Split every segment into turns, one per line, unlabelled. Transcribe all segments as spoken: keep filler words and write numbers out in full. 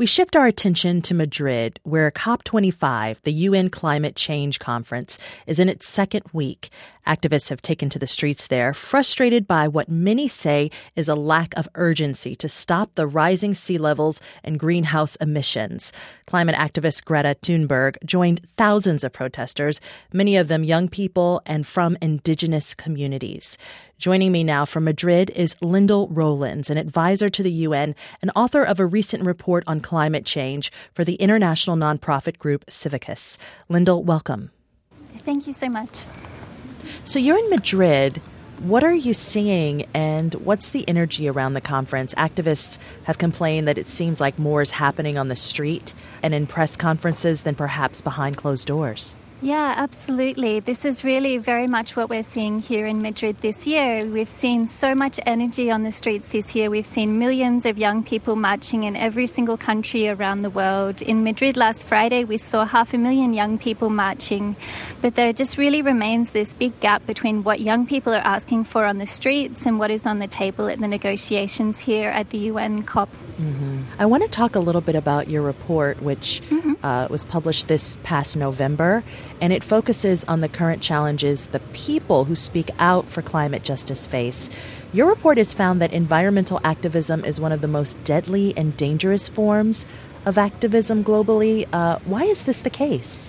We shift our attention to Madrid, where COP twenty-five, the U N Climate Change Conference, is in its second week. Activists have taken to the streets there, frustrated by what many say is a lack of urgency to stop the rising sea levels and greenhouse emissions. Climate activist Greta Thunberg joined thousands of protesters, many of them young people and from indigenous communities. Joining me now from Madrid is Lyndall Rowlands, an advisor to the U N and author of a recent report on climate change for the international nonprofit group Civicus. Lyndall, welcome.
Thank you so much.
So you're in Madrid. What are you seeing, and what's the energy around the conference? Activists have complained that it seems like more is happening on the street and in press conferences than perhaps behind closed doors.
Yeah, absolutely. This is really very much what we're seeing here in Madrid this year. We've seen so much energy on the streets this year. We've seen millions of young people marching in every single country around the world. In Madrid last Friday, we saw half a million young people marching. But there just really remains this big gap between what young people are asking for on the streets and what is on the table at the negotiations here at the U N COP.
Mm-hmm. I want to talk a little bit about your report, which mm-hmm. uh, was published this past November. And it focuses on the current challenges the people who speak out for climate justice face. Your report has found that environmental activism is one of the most deadly and dangerous forms of activism globally. Uh, why is this the case?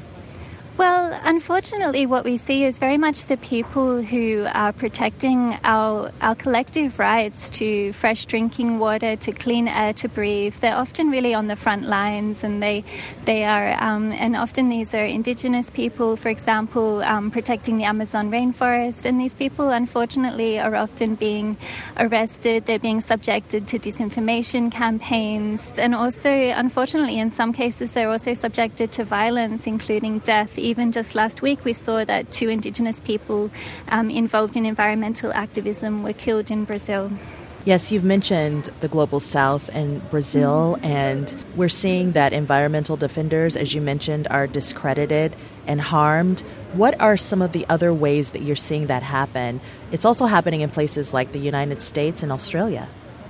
Well, unfortunately, what we see is very much the people who are protecting our our collective rights to fresh drinking water, to clean air to breathe. They're often really on the front lines, and they they are, um, and often these are indigenous people, for example, um, protecting the Amazon rainforest. And these people, unfortunately, are often being arrested. They're being subjected to disinformation campaigns, and also, unfortunately, in some cases, they're also subjected to violence, including death. Even just last week, we saw that two Indigenous people um, involved in environmental activism were killed in Brazil.
Yes, you've mentioned the Global South and Brazil, mm-hmm. and we're seeing that environmental defenders, as you mentioned, are discredited and harmed. What are some of the other ways that you're seeing that happen? It's also happening in places like the United States and Australia.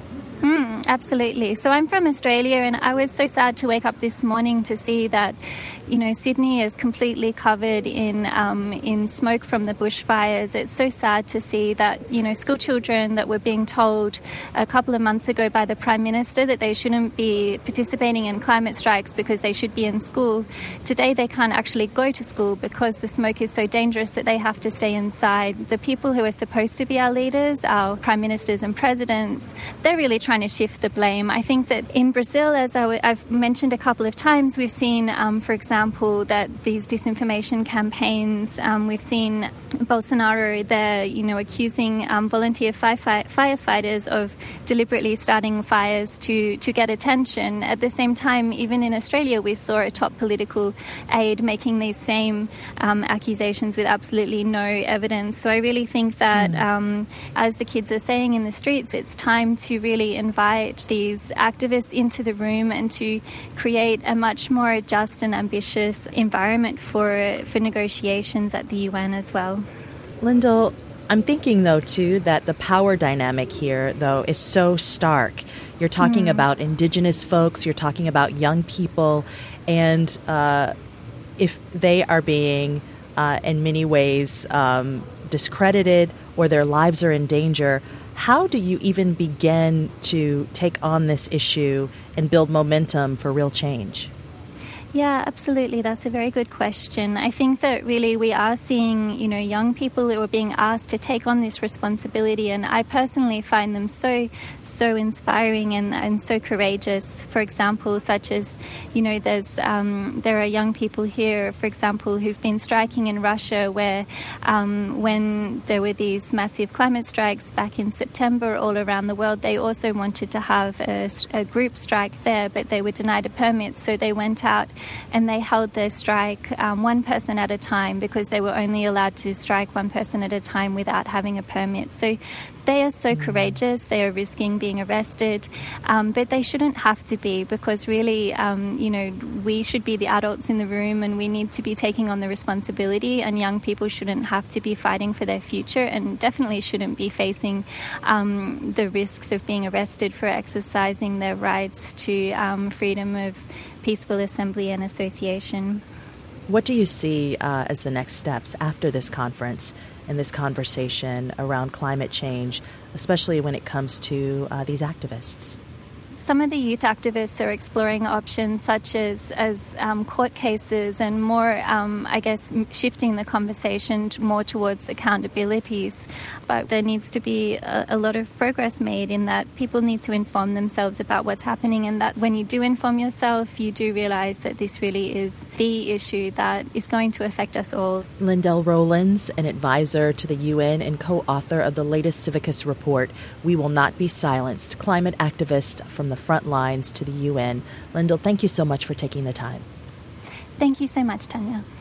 Mm, absolutely. So I'm from Australia, and I was so sad to wake up this morning to see that, you know, Sydney is completely covered in um, in smoke from the bushfires. It's so sad to see that, you know, school children that were being told a couple of months ago by the Prime Minister that they shouldn't be participating in climate strikes because they should be in school. Today they can't actually go to school because the smoke is so dangerous that they have to stay inside. The people who are supposed to be our leaders, our prime ministers and presidents, they're really trying to shift the blame. I think that in Brazil, as I w- I've mentioned a couple of times, we've seen, um, for example, that these disinformation campaigns, um, we've seen Bolsonaro there, you know, accusing um, volunteer firefight- firefighters of deliberately starting fires to, to get attention. At the same time, even in Australia, we saw a top political aide making these same um, accusations with absolutely no evidence. So I really think that, mm. um, as the kids are saying in the streets, it's time to really invite these activists into the room and to create a much more just and ambitious environment for for negotiations at the U N as well.
Lyndall, I'm thinking, though, too, that the power dynamic here, though, is so stark. You're talking mm. about indigenous folks, you're talking about young people, and uh, if they are being, uh, in many ways, um, discredited or their lives are in danger, how do you even begin to take on this issue and build momentum for real change?
Yeah, absolutely. That's a very good question. I think that really we are seeing, you know, young people who are being asked to take on this responsibility, and I personally find them so, so inspiring and, and so courageous. For example, such as, you know, there's um, there are young people here, for example, who've been striking in Russia, where um, when there were these massive climate strikes back in September all around the world, they also wanted to have a, a group strike there, but they were denied a permit, so they went out and they held their strike um, one person at a time because they were only allowed to strike one person at a time without having a permit. So they are so courageous. They are risking being arrested, um, but they shouldn't have to be, because really, um, you know, we should be the adults in the room, and we need to be taking on the responsibility, and young people shouldn't have to be fighting for their future, and definitely shouldn't be facing um, the risks of being arrested for exercising their rights to um, freedom of peaceful assembly and association.
What do you see uh, as the next steps after this conference and this conversation around climate change, especially when it comes to uh, these activists?
Some of the youth activists are exploring options such as, as um, court cases and more, um, I guess, shifting the conversation more towards accountabilities. But there needs to be a, a lot of progress made in that people need to inform themselves about what's happening, and that when you do inform yourself, you do realise that this really is the issue that is going to affect us all.
Lindell Rowlands, an advisor to the U N and co-author of the latest Civicus report, We Will Not Be Silenced, climate activist from the front lines to the U N. Lindell, thank you so much for taking the time.
Thank you so much, Tanya.